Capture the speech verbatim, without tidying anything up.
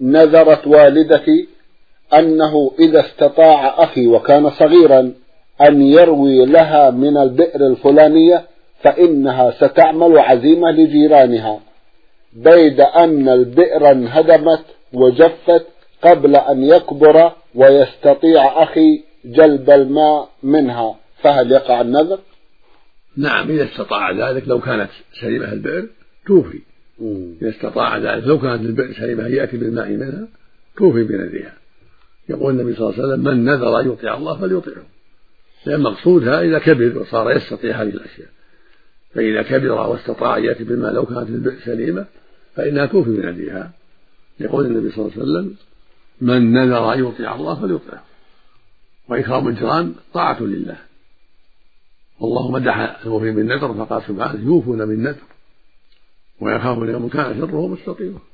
نذرت والدتي أنه إذا استطاع أخي وكان صغيرا أن يروي لها من البئر الفلانية فإنها ستعمل عزيمة لجيرانها، بيد أن البئر انهدمت وجفت قبل أن يكبر ويستطيع أخي جلب الماء منها، فهل يقع النذر؟ نعم، إذا استطاع ذلك. لو كانت سليمة البئر توفي. إذا استطاع ذلك، لو كانت البئر سليمة يأتي بالماء منها توفي بنذرها. يقول النبي صلى الله عليه وسلم: من نذر أن يطيع الله فليطيعه. لأن مقصودها إذا كبر وصار يستطيع هذه الأشياء، فإذا كبر واستطاع أن يأتي بالماء لو كانت البئر سليمة فإنها توفي بنذرها. يقول النبي صلى الله عليه وسلم: من نذر أن يطيع الله فليطيعه. وإكرام الجيران طاعة لله. والله مدح الموفين بالنذر فقال سبحانه: يوفون بالنذر ويخافون يوما كان شره مستطيرا.